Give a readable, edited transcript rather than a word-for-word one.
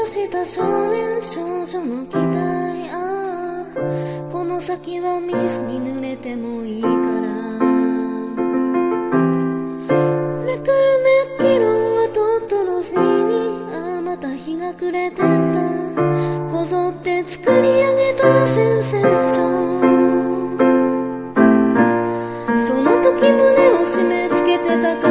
した少年少女の期待、ああこの先は水に濡れてもいいからめくるめきろはトトロフィーに、ああまた日が暮れてったこぞって作り上げたセンセーション、その時胸を締め付けてたか